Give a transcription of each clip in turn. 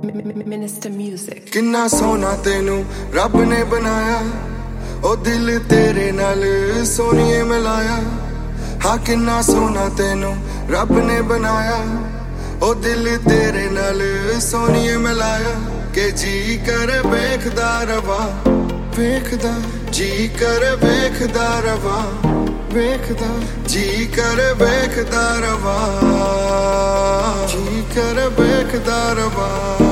Minister Music. किन्ना सोना तेनू रब ने बनाया, ओ दिल तेरे नाल सोनिए मिलाया। हाँ किन्ना सोना तेनू रब ने बनाया, ओ दिल तेरे नाल सोनिए मिलाया। के जी कर वेखदा रवा, वेखदा जी कर वेखदा रवा, वेखदा जी कर वेखदा रवा, जी कर वेखदा रवा।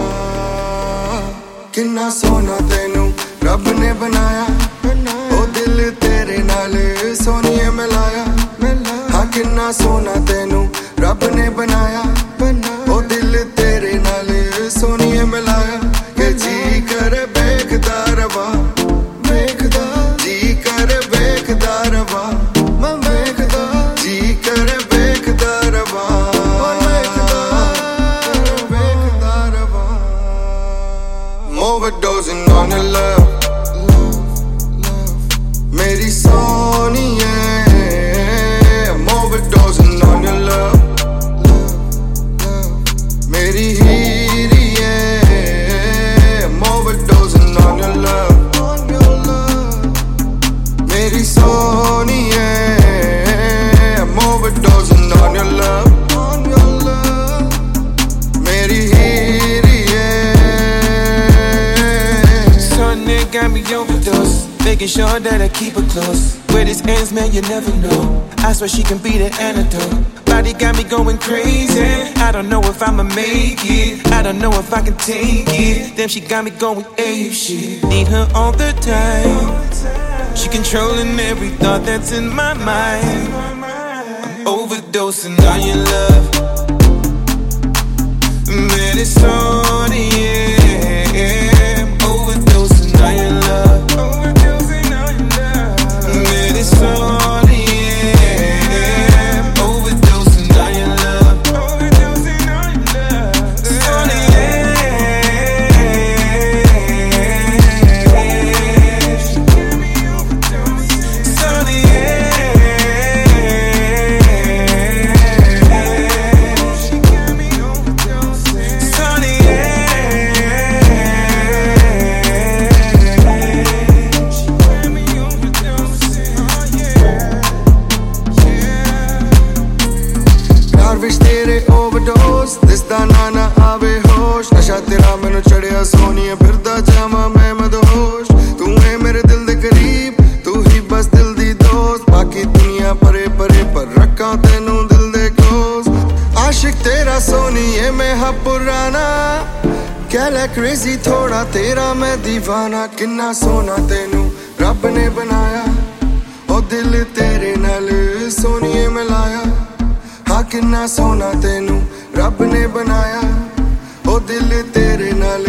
किन्ना सोना तेनू रब ने बनाया, ओ दिल तेरे नाल सोनिए मिलाया। हाँ किन्ना सोना तेनू रब ने बनाया, ओ दिल तेरे नाल सोनिए मिलाया। के जी कर वेखदा रवा, वेखदा जी कर वेखदा रवा, वेखदा जी कर वेखदा रवा, वेखदा रवा। Overdosing on your love, मेरी सोनिए। I'm overdosing on your love, मेरी हीरिए। I'm overdosing on your love, मेरी सोनिए। I'm overdosing on your love, मेरी हीरिए। Sunday got me overdose, making sure that I keep her close. Where this ends, man, you never know. I swear she can be the antidote. Body got me going crazy. I don't know if I'ma make it, I don't know if I can take it. Damn, she got me going ape shit. Need her all the time, she controlling every thought that's in my mind. I'm overdosing on your love, man, it's on, yeah. I'm overdosing on your love, overdosing on your love, man, it's on, yeah. I'm overdosing on your love, overdosing on your love, it's on, yeah. She got me overdosing, it's on, yeah. She got me overdosing, it's on, प्यार विच तेरे overdose, दिसदा ना आवे होश। नशा तेरा मैनू चढ़िया सोनिए, फिरदा जावां मैं मदहोश। तू है मेरे दिल दे करीब, तू ही बस दिल दी दोस्त। बाकी दुनिया परे परे पर रखा तेनू दिल दे क्लोज। आशिक तेरा सोनिए मैं हा पुराना, कह ले क्रेजी थोड़ा तेरा मैं दीवाना। किन्ना सोना तेनू रब ने बनाया, ओ दिल तेरे नाल सोनिए मिलाया। हाँ किन्ना सोना तेनू रब ने बनाया, ओ दिल तेरे नाल